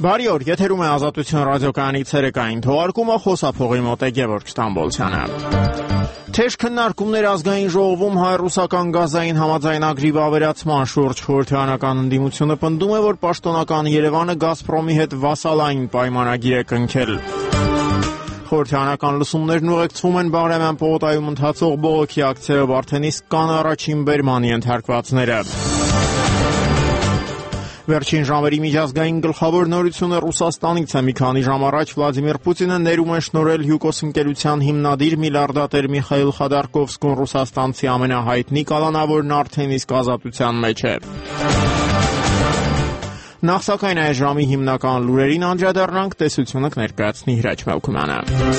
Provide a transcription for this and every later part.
Բարի օր, եթերում է Ազատություն ռադիոկայանի ցերեկային թողարկումը, խոսափողի մոտ է Գևորգ Ստամբոլցյանը։ Թեժ քննարկումներ ազգային ժողովում հայ-ռուսական գազային համաձայնագրի վավերացման շուրջ խորհրդարանական ընդդիմությունը պնդում է, որ պաշտոնական Երևանը Գազպրոմի հետ վասալային պայմանագիր է կնքել։ Խորհրդարանական լսումներն ուղեկցվում են Բաղրամյան պողոտայում ընթացող բողոքի ակցիայով արդեն իսկ կան առաջին բերման ենթարկվածները։ Վերջին ժամերի միջազգային գլխավոր նորությունը Ռուսաստանից է։ Մի քանի ժամ առաջ Վլադիմիր Պուտինը ներում է շնորհել Հյուկոս ընկերության հիմնադիր միլիարդատեր Միխայիլ Խոդորկովսկուն Ռուսաստանցի ամենահայտնի կալանավորն արդեն իսկ ազատության մեջ է։ Նախ սակայն այս ժամի հիմնական լուրերին անդրադառնանք, տեսությունը կներկայացնի Հրաչ Մելքումյանը։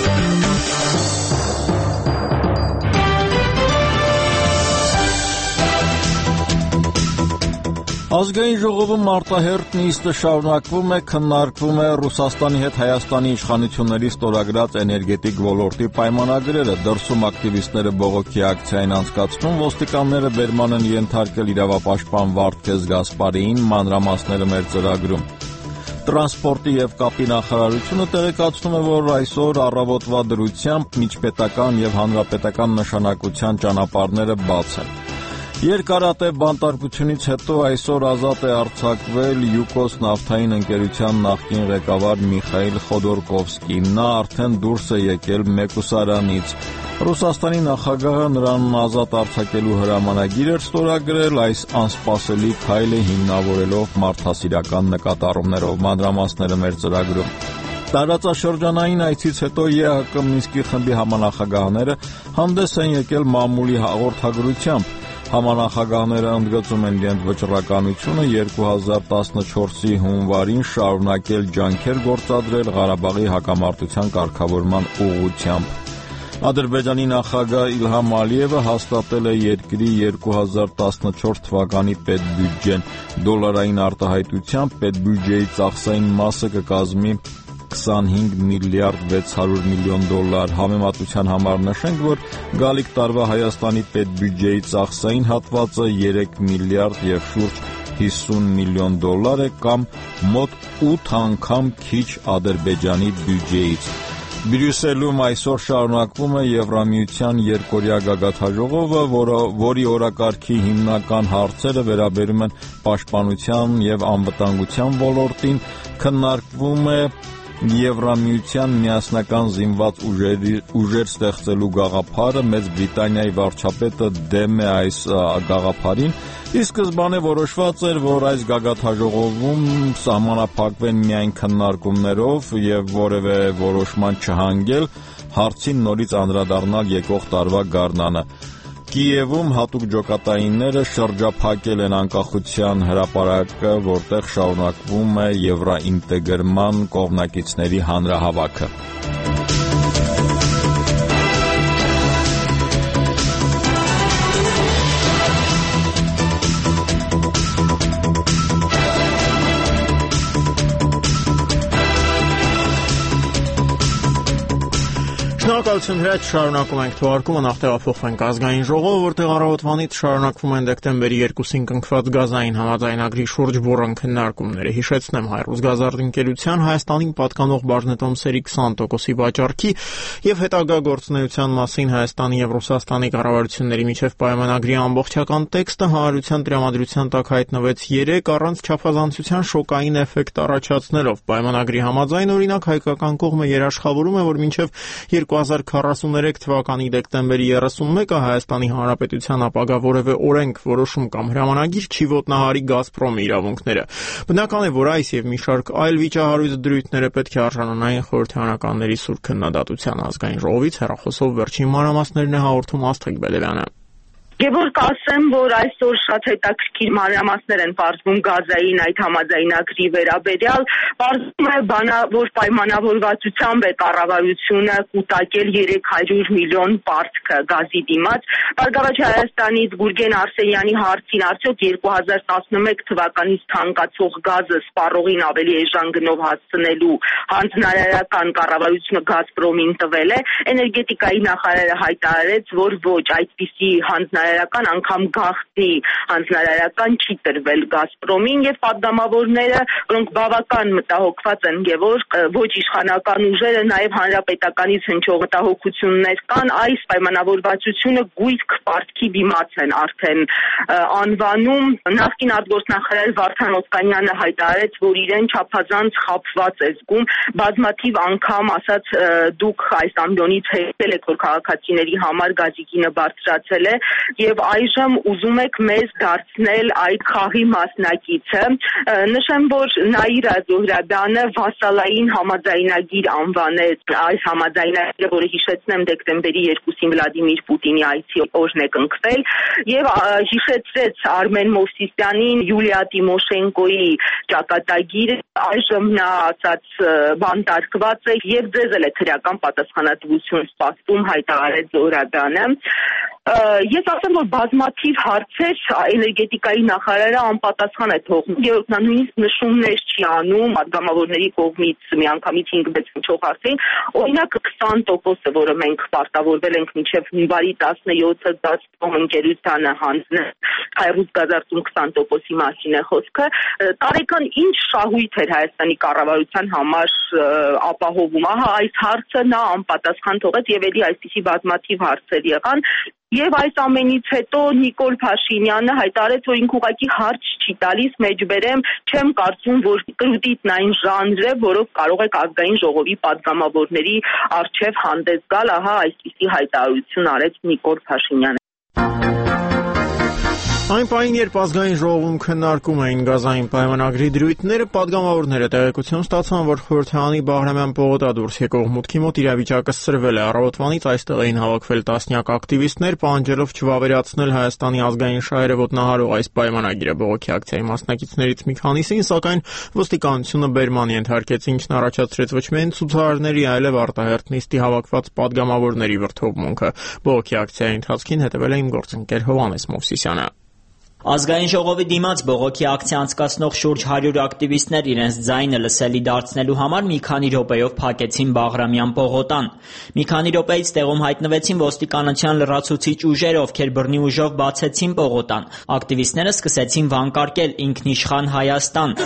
Ազգային ժողովում արտահերթ նիստը շարունակվում է, քննարկվում է Ռուսաստանի հետ Հայաստանի իշխանությունների ստորագրած էներգետիկ ոլորտի պայմանագրերը, դրսում ակտիվիստները բողոքի ակցիային անցկացնում, ոստիկանները բերման են ենթարկել իրավապաշտպան Վարդգես Գասպարիին, մանրամասները մեր ծրագրում։ Տրանսպորտի եւ կապի նախարարությունը տեղեկացնում է, որ այսօր առավոտվա դրությամբ միջպետական եւ հանրապետական նշանակության ճանապարհները բաց են։ Երկարատև բանտարկությունից հետո այսօր ազատ է արձակվել Յուկոս նավթային ընկերության նախկին ղեկավար Միխայիլ Խոդորկովսկին։ Նա արդեն դուրս է եկել մեկուսարանից։ Ռուսաստանի նախագահը նրան ազատ արձակելու հրամանագիր էր ստորագրել, այս անսպասելի քայլը հիմնավորելով մարդասիրական նկատառումներով։ Մանրամասները մեր ծրագրում։ Տարածաշրջանային այցից հետո ԵՀԿ Մինսկի խմբի համանախագահները հանդես են եկել մամուլի հաղորդագրությամբ։ Համանախագահները ընդգծում են իրենց վճռականությունը 2014-ի հունվարին շարունակել ջանքեր գործադրել Ղարաբաղի հակամարտության կարգավորման ուղղությամբ։ Ադրբեջանի նախագահ Իլհամ Ալիևը հաստատել է երկրի 2014 թվականի պետբյուջեն։ Դոլարային արտահայտությամբ պետբյուջեի ծախսային մասը կկազմի 25 միլիարդ 600 միլիոն դոլար։ Համեմատության համար նշենք, որ գալիք տարվա Հայաստանի պետբյուջեի ծախսային հատվածը 3 միլիարդ եւ շուրջ 50 միլիոն դոլար է, կամ մոտ 8 անգամ քիչ Ադրբեջանի բյուջեից։ Բրյուսելում այսօր շարունակվում է Եվրամիության երկօրյա գագաթաժողովը, որի օրակարգի հիմնական հարցերը վերաբերում են պաշտպանության եւ անվտանգության ոլորտին, քննարկվում է Եվրամիության միասնական զինված ուժեր ստեղծելու գաղափարը, Մեծ Բրիտանիայի վարչապետը դեմ է այս գաղափարին, ի սկզբանե որոշված էր, որ այս գագաթաժողովում սահմանափակվեն միայն քննարկումներով եւ որևէ որոշման չհանգել, հարցին նորից անդրադառնալ եկող տարվա գարնանը։ Կիևում հատուկ ջոկատայինները շրջափակել են անկախության հրապարակը, որտեղ շարունակվում է եվրոինտեգրման կողմնակիցների հանրահավաքը։ Շնորհակալություն Հրաչ, շարունակում ենք թողարկումը, նախ տեղափոխվենք ազգային ժողով, որտեղ առավոտվանից շարունակվում են դեկտեմբերի 2-ին կնքված գազային համաձայնագրի շուրջ բուռն քննարկումները։ Հիշեցնեմ, Հայ-Ռուսգազարդ ընկերության Հայաստանին պատկանող բաժնետոմսերի 20%-ի վաճառքի եւ հետագա գործունեության մասին Հայաստանի եւ Ռուսաստանի կառավարությունների միջև պայմանագրի ամբողջական տեքստը հանրության տրամադրության տակ հայտնվեց 3 առանց չափազանցության շոկային էֆեկտ առաջացնելով։ Պայմանագրի համաձայն, օրինակ, հայկական կողմը երաշխավորում է, որ մինչև 2043 թվականի դեկտեմբերի 31-ը Հայաստանի Հանրապետության ապագա որևէ օրենք, որոշում կամ հրամանագիր չի ոտնահարի Գազպրոմի իրավունքները։ Բնական է, որ այս եւ մի շարք այլ վիճահարույց դրույթները պետք է արժանանային խորհրդարանականների սուր քննադատության ազգային ժողովից հեռախոսով վերջին մանրամասներն է հաղորդում Աստղիկ Բելևյանը։ Գևորգ, ասեմ, որ այսօր շատ հետաքրքիր մանրամասներ են պարզվում գազային այդ համաձայնագրի վերաբերյալ։ Պարզվում է, որ պայմանավորվածությամբ է կառավարությունը կուտակել 300 միլիոն պարտքը գազի դիմաց։ Բարգավաճ Հայաստանից Գուրգեն Արսենյանի հարցին, արդյոք 2011 թվականից թանկացող գազը սպառողին ավելի էժան գնով հասցնելու հանձնարարական կառավարությունը Գազպրոմին տվել է, էներգետիկայի նախարարը հայտարարեց, որ ոչ, այդպիսի հանձնարարական հանձնարարական անգամ գաղտնի հանձնարարական չի տրվել Գազպրոմին եւ պատգամավորները, որոնք բավական մտահոգված են եւ որ ոչ իշխանական ուժերը նաեւ հանրապետականից հնչող մտահոգություններ կան, այս պայմանավորվածությունը գույք պարտքի դիմաց են արդեն անվանում։ Նախկին արտգործնախարար Վարդան Օսկանյանը հայտարարեց, որ իրեն չափազանց խաբված է զգում, բազմաթիվ անգամ ասաց դուք այս ամբիոնից հետել եք, որ քաղաքացիների համար գազի գինը բարձրացել է եւ այժմ ուզում եք մեզ դարձնել այդ խաղի մասնակիցը։ Նշեմ, որ Նաիրա Զոհրաբյանը վասալային համաձայնագիր անվանեց այս համաձայնագիրը, որը հիշեցնեմ դեկտեմբերի 2-ին Վլադիմիր Պուտինի այցի օրն է կնքվել եւ հիշեցրեց Արմեն Մովսիսյանին Յուլիա Տիմոշենկոյի ճակատագիրը, այժմ նա ասաց բանտարկված է եւ ձեզ էլ է քրեական պատասխանատվություն սպասում, հայտարարեց Զոհրաբյանը։ Ես ասեմ, որ բազմաթիվ հարցեր էներգետիկայի նախարարը անպատասխան է թողնում, երբ նա նույնիսկ նշումներ չի անում պատգամավորների կողմից միանգամից 5-6 հնչող հարցերին, օրինակ 20%-ը, որը մենք պարտավորվել ենք մինչև հունվարի 17-ը Գազպրոմ ընկերությանը հանձնել, հայրուց գազարդում 20%-ի մասին է խոսքը, տարեկան ինչ շահույթ էր Հայաստանի կառավարության համար ապահովում, ահա այս հարցը նա անպատասխան թողեց եւ ելի այսպիսի բազմաթիվ հարցեր եղան։ Եվ այս ամենից հետո Նիկոլ Փաշինյանը հայտարարեց, որ ինքը ուղղակի հարց չի տալիս, մեջբերեմ, չեմ կարծում, որ կրուտիտն այն ժանր է, որով կարող եք ազգային ժողովի պատգամավորների առջև հանդես գալ, ահա այսպիսի հայտարարություն արեց Նիկոլ Փաշինյանը։ Այն պահին, երբ ազգային ժողովում քննարկում էին գազային պայմանագրի դրույթները, պատգամավորները տեղեկություն ստացան, որ Խորհրդարանի Բաղրամյան պողոտա դուրս եկող մուտքի մոտ իրավիճակը սրվել է։ Առավոտվանից այստեղ էին հավաքվել տասնյակ ակտիվիստներ, պահանջելով չվավերացնել Հայաստանի ազգային շահերը ոտնահարող այս պայմանագիրը։ Բողոքի ակցիայի մասնակիցներից մի քանիսին, սակայն ոստիկանությունը բերման ենթարկեց, ինչն առաջացրեց ոչ միայն ցուցարարների, այլև արտահերթ նիստի հավաքված պատգամավորների վրդովմունքը։ Բողոքի ակցիայի ընթացքին հետևել է իմ գործընկեր Հովհաննես Մովսիսյանը։ Ազգային ժողովի դիմաց բողոքի ակցիա անցկացնող շուրջ 100 ակտիվիստներ իրենց ձայնը լսելի դարձնելու համար մի քանի րոպեով փակեցին Բաղրամյան պողոտան։ Մի քանի րոպեից տեղում հայտնվեցին ոստիկանության լրացուցիչ ուժեր, ովքեր բռնի ուժով բացեցին պողոտան։ Ակտիվիստները սկսեցին վանկարկել «Ինքնիշխան Հայաստան»։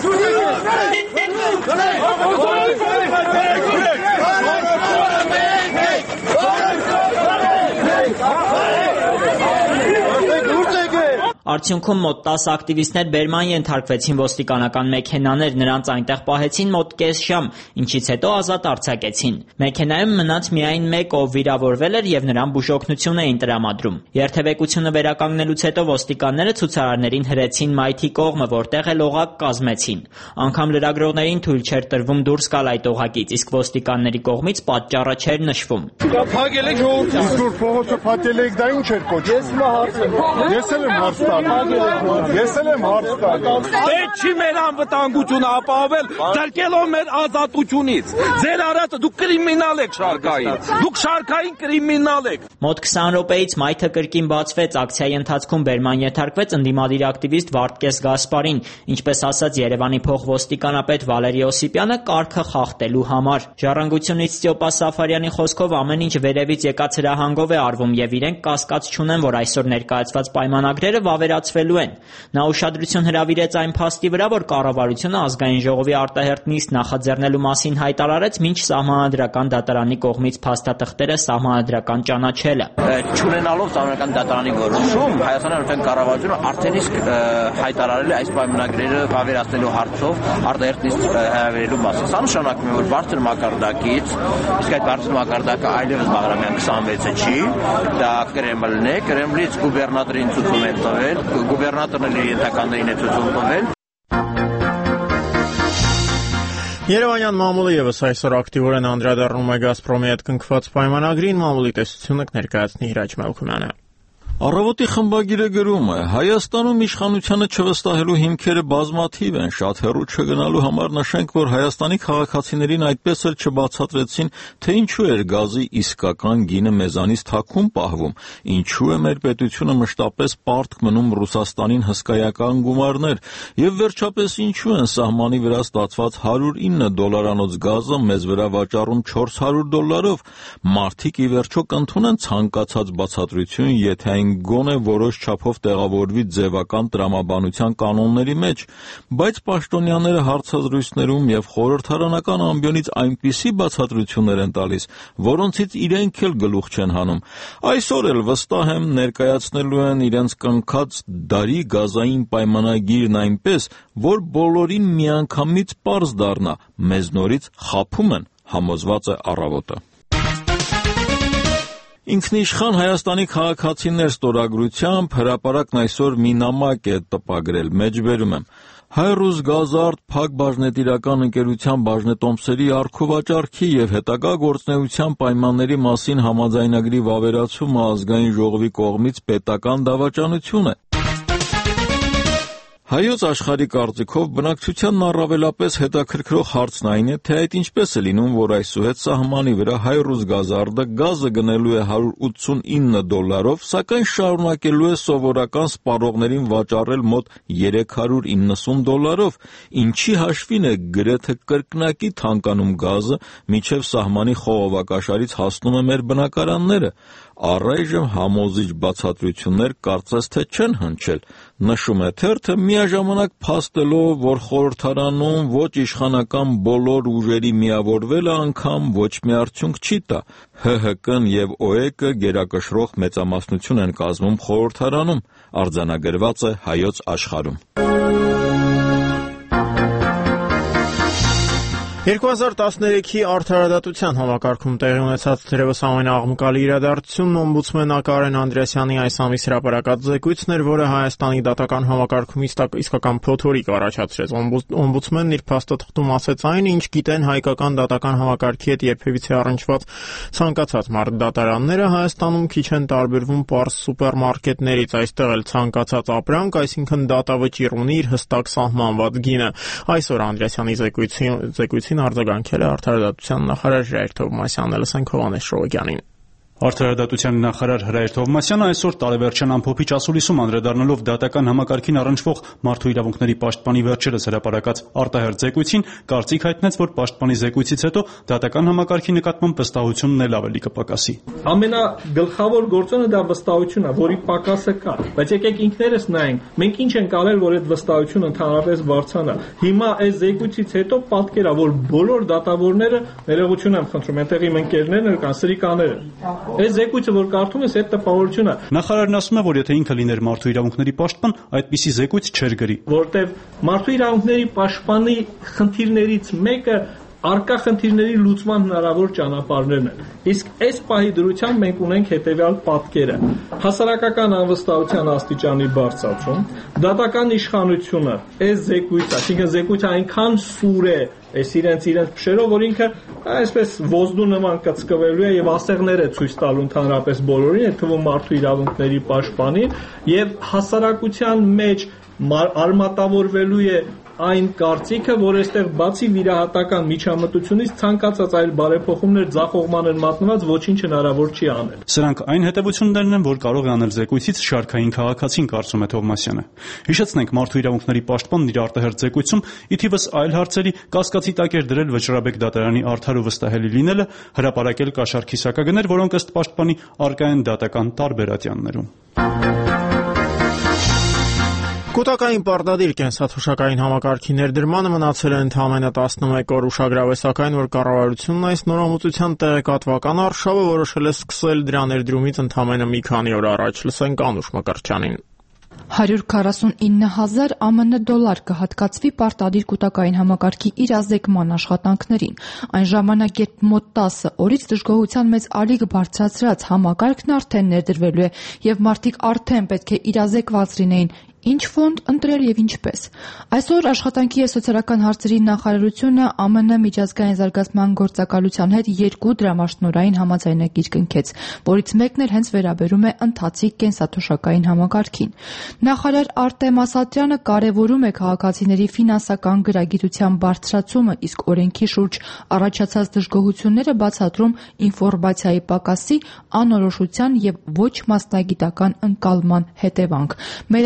Արդյունքում մոտ 10 ակտիվիստներ բերման ենթարկվեցին ոստիկանական մեքենաներ, նրանց այնտեղ պահեցին մոտ կես ժամ, ինչից հետո ազատ արձակեցին։ Մեքենայում մնաց միայն մեկ, ով վիրավորվել էր եւ նրան բուժօգնություն էին տրամադրում։ Երթևեկությունը վերականգնելուց հետո ոստիկանները ցուցարարներին հրեցին մայթի կողմը, որտեղ էլ օղակ կազմեցին։ Անգամ լրագրողներին թույլ չէր տրվում դուրս գալ այդ օղակից, իսկ ոստիկանների կողմից պատճառը չէր նշվում։ Փակել եք ժողովրդի փողոցը, փակել եք, դա ինչ էր կոչվում։ Ես էլ եմ հարց Ես էլ եմ հարց տալու։ Պետք չի մեր անվտանգությունը ապահովել, դրկելով մեր ազատությունից։ Ձեր արածը դուք կրիմինալ եք շարքային։ Դուք շարքային կրիմինալ եք։ Մոտ 20 րոպեից մայթը կրկին բացվեց, ակցիայի ընթացքում բերման ենթարկվեց ընդդիմադիր ակտիվիստ Վարդգես Գասպարին, ինչպես ասաց Երևանի փոխոստիկանապետ Վալերի Օսիպյանը, կարգը խախտելու համար։ Ժառանգությունից Ստյոպա Սաֆարյանի խոսքով ամեն ինչ վերևից եկած հրահանգով է արվում եւ իրենք կասկած չունեն, որ այսօր ներկայացված պայմանագրերը վավերացվելու են։ Նա ուշադրություն հրավիրեց այն փաստի վրա, որ կառավարությունը ազգային ժողովի արտահերթ նիստ նախաձեռնելու մասին հայտարարեց, մինչ սահմանադրական դատարանի կողմից փաստաթղթերը սահմանադրական ճանաչելը։ Չունենալով սահմանադրական դատարանի որոշում, Հայաստանի Հանրապետության կառավարությունը արդեն իսկ հայտարարել է այս պայմանագրերը վավերացնելու հարցով արտահերթ նիստ հրավիրելու մասին։ Սա նշանակում է, որ բարձր մակարդակից, իսկ այդ բարձր մակարդակը այլևս Բաղրամյան 26-ը չի, դա Կրեմլն է, Կրեմլից գուբերնատորին ցույցում է տվել, գուբերնատորն էլ ենթականներին է ցույցում տվել։ Երևանյան մամուլը եւս այսօր ակտիվորեն անդրադառնում է Գազպրոմի հետ կնքված պայմանագրին, մամուլի տեսությունը կներկայացնի Հիրաչ Մելքումյանը։ Առավոտի խմբագիրը գրում է. Հայաստանում իշխանությանը չվստահելու հիմքերը բազմաթիվ են, շատ հեռու չգնալու համար նշենք, որ Հայաստանի քաղաքացիներին այդպես էլ չբացատրեցին, թե ինչու էր գազի իսկական գինը մեզանից թաքուն պահվում, ինչու է մեր պետությունը մշտապես պարտք մնում Ռուսաստանին հսկայական գումարներ, եւ վերջապես ինչու են սահմանի վրա ստացված $109 գազը մեզ վրա վաճառում $400, մարդիկ ի վերջո կընդունեն ցանկացած բացատրություն, եթե այն որպեսզի գոնե որոշ չափով տեղավորվի ձևական տրամաբանության կանոնների մեջ, բայց պաշտոնյաները հարցազրույցներում եւ խորհրդարանական ամբիոնից այնպիսի բացատրություններ են տալիս, որոնցից իրենք էլ գլուխ չեն հանում։ Այսօր էլ վստահ եմ ներկայացնելու են իրենց կնքած դարի գազային պայմանագիրն այնպես, որ բոլորին միանգամից պարզ դառնա, մեզ նորից խաբում են, համոզված է Առավոտը։ Ինքնիշխան Հայաստանի քաղաքացիներ ստորագրությամբ հրապարակն այսօր մի նամակ է տպագրել, մեջբերում եմ։ Հայ-Ռուսգազարդ Փակ բաժնետիրական ընկերության բաժնետոմսերի առքուվաճառքի եւ հետագա գործունեության պայմանների մասին համաձայնագրի վավերացումը ազգային ժողովի կողմից պետական դավաճանություն է։ Հայոց աշխարհի կարծիքով բնակչությանն առավելապես հետաքրքրող հարցն այն է, թե այդ ինչպես է լինում, որ այսուհետ սահմանի վրա Հայ-Ռուսգազարդը գազը գնելու է $189, սակայն շարունակելու է սովորական սպառողներին վաճառել մոտ $390, ինչի հաշվին է գրեթե կրկնակի թանկանում գազը, մինչև սահմանի խողովակաշարից հասնում է մեր բնակարանները։ Առայժմ համոզիչ բացատրություններ կարծես թե չեն հնչել, նշում է թերթը միաժամանակ փաստելով, որ խորհրդարանում ոչ իշխանական բոլոր ուժերի միավորվելը անգամ ոչ մի արդյունք չի տա։ ՀՀԿ-ն եւ ՕԵԿ-ը գերակշռող մեծամասնություն են կազմում խորհրդարանում, արձանագրված է Հայոց աշխարհում։ 2013-ի արդարադատության համակարգում տեղի ունեցած թերևս ամենաաղմկալի իրադարձությունն օմբուդսմեն Կարեն Անդրեասյանի այս ամիս հրապարակած զեկույցն էր, որը Հայաստանի դատական համակարգում իսկական փոթորիկ առաջացրեց։ Օմբուդսմենն իր փաստաթղթում ասեց այն, ինչ գիտեն հայկական դատական համակարգի հետ երբևիցե առնչված ցանկացած դատարանները Հայաստանում քիչ են տարբերվում պարզ սուպերմարկետներից, այստեղ էլ ցանկացած ապրանք, այսինքն դատավճիռ ունի իր հստակ սահմանված գինը։ Այսօր Անդրեասյանի զեկույցին արձագանքել է արդարադատության նախարար Հրայր Թովմասյանը, լսենք Հովհաննես Շողոկյանին։ Արդարադատության նախարար Հրայր Թովմասյանը այսօր տարեվերջյան ամփոփիչ ասուլիսում անդրադառնալով դատական համակարգին առնչվող մարդու իրավունքների պաշտպանի վերջերս հրապարակած արտահերթ զեկույցին կարծիք հայտնեց, որ պաշտպանի զեկույցից հետո դատական համակարգի նկատմամբ վստահությունն էլ ավելի կպակասի։ Ամենագլխավոր գործոնը դա վստահությունն է, որի պակասը կա, բայց եկեք ինքներս նայենք, մենք ինչ ենք արել, որ այդ վստահությունը ընդհանրապես բարձրանա։ Հիմա այս զեկույցից հետո պատկերա, որ բոլոր դատավորները ներողություն եմ խնդրում, այնտեղ իմ ընկերներն կան, սրիկաները։ Այս զեկույցը, որ կարդում ես, այդ տպավորությունը։ Նախարարն ասում է, որ եթե ինքը լիներ մարդու իրավունքների պաշտպան, այդպիսի զեկույց չէր գրի։ Որտեւ մարդու իրավունքների պաշտպանի խնդիրներից մեկը արկա խնդիրների լուծման հնարավոր ճանապարհներն են։ Իսկ այս պահի դրությամբ մենք ունենք հետևյալ պատկերը. հասարակական անվստահության աստիճանի բարձրացում, դատական իշխանությունը, այս զեկույցը, այսինքն զեկույցը այնքան սուր է, այս իրենց փշերով, որ ինքը այսպես ոզդու նման կծկվելու է եւ ասեղներ է ցույց տալու ընդհանրապես բոլորին, այդ թվում մարդու իրավունքների պաշտպանին, եւ հասարակության մեջ արմատավորվելու է այն կարծիքը, որ այստեղ բացի վիրահատական միջամտությունից ցանկացած այլ բարեփոխումներ ձախողման են մատնված, ոչինչ հնարավոր չի անել։ Սրանք այն հետևություններն են, որ կարող է անել զեկույցից շարքային քաղաքացին, կարծում է Թովմասյանը։ Հիշեցնենք, մարդու իրավունքների պաշտպանն իր արտահերթ զեկույցում ի թիվս այլ հարցերի կասկածի տակ էր դրել Վճռաբեկ դատարանի արդար ու վստահելի լինելը, հրապարակել կաշառք հիսակագներ, որոնք ըստ պաշտպանի առկա են դատական տարբեր ատյաններում։ Կൂട്ടակային պարտադիր կենսաթոշակային համակարգի ներդրմանը մնացել է ընդամենը 11 օր ուշագրավ է, սակայն որ կառավարությունն այս նորամուծության տեղեկատվական արշավը որոշել է սկսել դրա ներդրումից ընդամենը մի քանի օր առաջ, լսենք Անուշ Մկրտչյանին։ 149,000 ԱՄՆ դոլար կհատկացվի պարտադիր կൂട്ടակային համակարգի իրազեկման աշխատանքներին։ Այն ժամանակ, երբ մոտ 10 օրից դժգոհության մեծ ալիք բարձրացրած համակարգն արդեն ներդրվելու է եւ մարդիկ արդեն պետք է իրազեկված լինեին, ինչ ֆոնդ ընտրել եւ ինչպես։ Այսօր աշխատանքի եւ սոցիալական հարցերի նախարարությունը ԱՄՆ միջազգային զարգացման գործակալության հետ 2 դրամաշնորհային համաձայնագիր կնքեց, որից մեկն էլ հենց վերաբերում է ընթացիկ կենսաթոշակային համակարգին։ Նախարար Արտեմ Ասատրյանը կարևորում է քաղաքացիների ֆինանսական գրագիտության բարձրացումը, իսկ օրենքի շուրջ առաջացած դժգոհությունները բացատրում ինֆորմացիայի պակասի, անորոշության եւ ոչ մասնագիտական ընկալման հետևանք։ Մեր այն հարցի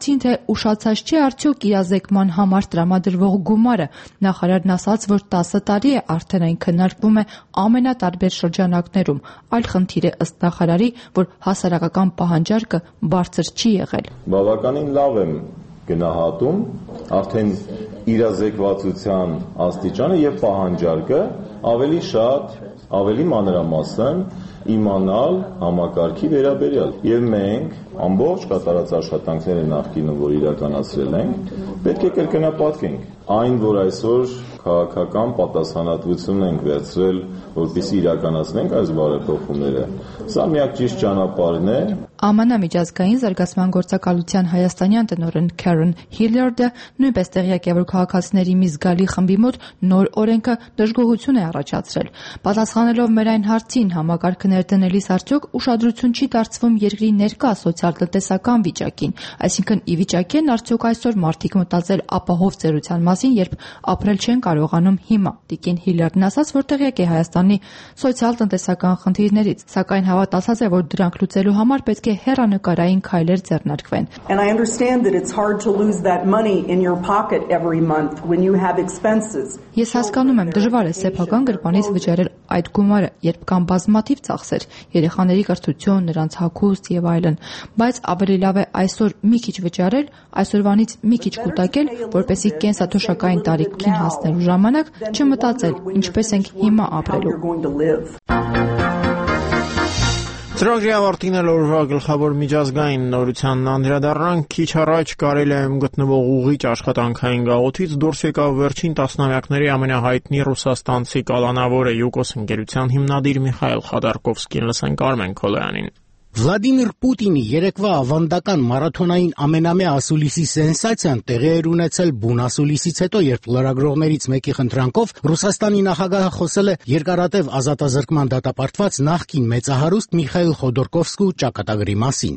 հարցին, թե ուշացած չէ արդյոք իրազեկման համար տրամադրվող գումարը, նախարարն ասաց, որ 10 տարի է արդեն այն քննարկվում է ամենատարբեր շրջանակներում։ Այլ խնդիր է ըստ նախարարի, որ հասարակական պահանջարկը բարձր չի եղել։ Բավականին լավ եմ գնահատում արդեն իրազեկվածության աստիճանը եւ պահանջարկը ավելի շատ, ավելի մանրամասն իմանալ համակարգի վերաբերյալ եւ մենք ամբողջ կատարած աշխատանքները նախկինում որ իրականացրել ենք պետք է կրկնապատկենք այն որ այսօր քաղաքական պատասխանատվություն ենք վերցրել որպեսզի իրականացնենք այս բարեփոխումները սա միակ ճիշտ ճանապարհն է ԱՄՆ միջազգային զարգացման գործակալության հայաստանյան տնօրեն Քարեն Հիլյարդը նույնպես տեղյակ է, որ քաղաքացիների մի զգալի խմբի մոտ նոր օրենքը դժգոհություն է առաջացրել։ Պատասխանելով մեր այն հարցին համակարգը ներդնելիս արդյոք ուշադրություն չի դարձվում երկրի ներկա սոցիալ-տնտեսական վիճակին, այսինքն ի վիճակի են արդյոք այսօր մարդիկ մտածել ապահով ծերության մասին, երբ ապրել չեն կարողանում հիմա։ Տիկին Հիլյարդն ասաց, որ տեղյակ է Հայաստանի սոցիալ-տնտեսական խնդիրներից, սակայն հավատացած է, որ դրանք լուծելու համար պետք է հեռանկարային քայլեր ձեռնարկվեն։ And I understand that it's hard to lose that money in your pocket every month when you have expenses. Ես հասկանում եմ, դժվար է սեփական գրպանից վճարել այդ գումարը, երբ կան բազմաթիվ ծախսեր, երեխաների կրթություն, նրանց հագուստ եւ այլն, բայց ավելի լավ է այսօր մի քիչ վճարել, այսօրվանից մի քիչ կուտակել, որպեսզի կենսաթոշակային տարիքին հասնելու ժամանակ չմտածել, ինչպես ենք հիմա ապրելու։ Ծրագրի ավարտին էլ օրվա գլխավոր միջազգային նորությանն անդրադառնանք քիչ առաջ Կարելիայում գտնվող ուղիչ աշխատանքային գաղութից դուրս եկավ վերջին տասնամյակների ամենահայտնի ռուսաստանցի կալանավորը Յուկոս ընկերության հիմնադիր Միխայել Խոդորկովսկին, լսենք Արմեն Քոլոյանին։ Վլադիմիր Պուտինի երեկվա ավանդական մարաթոնային ամենամյա ասուլիսի սենսացիան տեղի էր ունեցել բուն ասուլիսից հետո, երբ լրագրողներից մեկի խնդրանքով Ռուսաստանի նախագահը խոսել է երկարատև ազատազրկման դատապարտված նախկին մեծահարուստ Միխայել Խոդորկովսկու ճակատագրի մասին։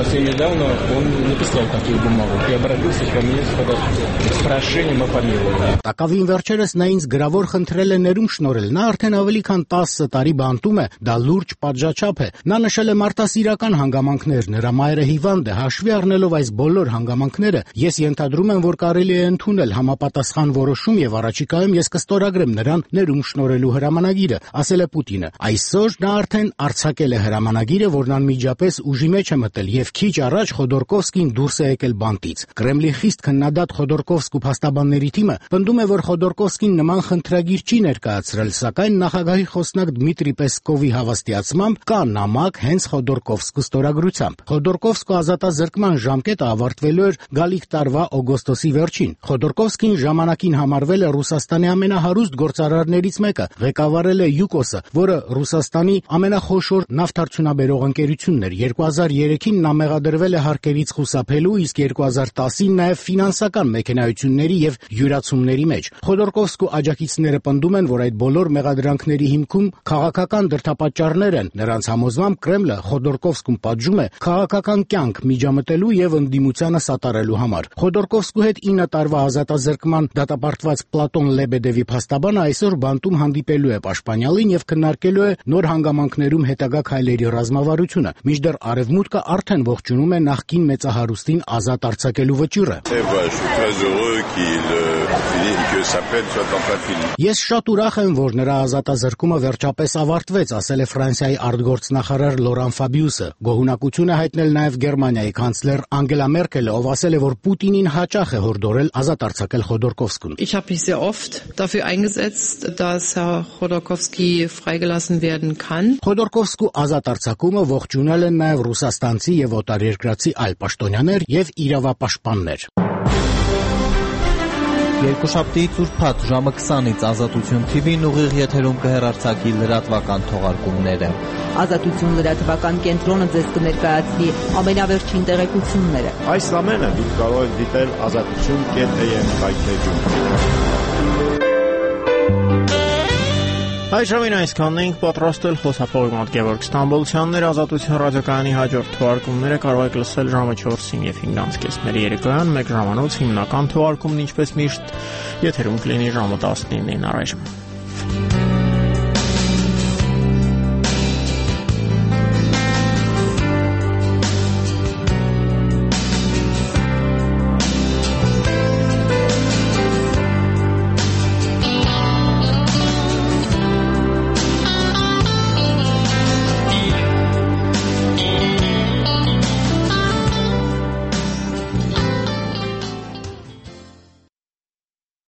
Տակավին վերջերս նա ինձ գրավոր խնդրել է ներում շնորհել։ Նա արդեն ավելի քան 10 տարի բանտում է, դա լուրջ պատժաչափ է։ Նա նշել է մարտահրավերական հանգամանքներ, նրա մայրը հիվանդ է, հաշվի առնելով այս բոլոր հանգամանքները, ես ենթադրում եմ, որ կարելի է ընդունել համապատասխան որոշում եւ առաջիկայում ես կստորագրեմ նրան ներում շնորհելու հրամանագիրը, ասել է Պուտինը։ Այսօր նա արդեն արձակել է հրամանագիրը, որն անմիջապես ուժի մեջ է մտել եւ քիչ առաջ Խոդորկովսկին դուրս է եկել բանտից։ Կրեմլի խիստ քննադատ Խոդորկովսկու փաստաբանների թիմը պնդում է, որ Խոդորկովսկին նման խնդրագիր չի ներկայացրել, սակայն նախագահի խոսնակ Դմիտրի Պեսկովի հավաստիացմամբ կա նամակ հենց Խոդորկովսկու ստորագրությամբ։ Խոդորկովսկու ազատազրկման ժամկետը ավարտվելու էր գալիք տարվա օգոստոսի վերջին։ Խոդորկովսկին ժամանակին համարվել է Ռուսաստանի ամենահարուստ գործարարներից մեկը, ղեկավարել է Յուկոսը, որը Ռուսաստանի ամենախոշոր նավթարդյունաբերող ընկերությունն էր։ 2003-ին նա մեղադրվել է հարկերից խուսափելու, իսկ 2010-ին նաև ֆինանսական մեքենայությունների եւ յուրացումների մեջ։ Խոդորկովսկու աջակիցները պնդում են, որ այդ բոլոր մեղադրանքների հիմքում քաղաքական դրդապատճառներ են։ Նրանց համոզմամբ Կրեմլը Խոդորկովսկուն պատժում է քաղաքական կյանք միջամտելու եւ ընդդիմությանը սատարելու համար։ Խոդորկովսկու հետ 9 տարվա ազատազրկման դատապարտված Պլատոն Լեբեդևի փաստաբանը այսօր բանտում հանդիպելու է պաշտպանյալին եւ քննարկելու է նոր հանգամանքներում հետագա քայլերի ռազմավարությունը, մինչդեռ Արևմուտքը արդեն ողջունում է նախկին մեծահարուստին ազատ արձակելու վճիռը։ Ես շատ ուրախ եմ, որ նրա ազատազրկումը վերջապես ավարտվեց, ասել է Ֆրանսիայի արտգործնախարար Լորան Ֆաբիուսը։ Գոհունակություն է հայտնել նաև Գերմանիայի կանցլեր Անգելա Մերկելը, ով ասել է, որ Պուտինին հաճախ է հորդորել ազատ արձակել Խոդորկովսկուն։ Ich habe mich sehr oft dafür eingesetzt, dass Herr Khodorkovsky freigelassen werden kann. Խոդորկովսկու ազատ արձակումը ողջունել են նաև ռուսաստանցի եւ օտարերկրացի այլ պաշտոնյաներ եւ իրավապաշտպաններ։ Երկուշաբթի ծուրփաթ ժամը 20-ից Ազատություն TV-ն ուղիղ եթերում կհեռարձակի լրատվական թողարկումները։ Ազատություն լրատվական կենտրոնը ձեզ կներկայացնի ամենավերջին տեղեկությունները։ Այս ամենը դուք կարող եք դիտել azatutun.am կայքեջում։ Այժմին այսքանն էինք պատրաստել, խոսափողի մոտ Գևորգ Ստամբոլցյաններ, Ազատություն ռադիոկայանի հաջորդ թողարկումները կարող եք լսել ժամը 4-ին եւ 5:30 երեկոյան, 1 ժամանոց հիմնական թողարկումն ինչպես միշտ եթերում կլինի ժամը 19-ին առայժմ։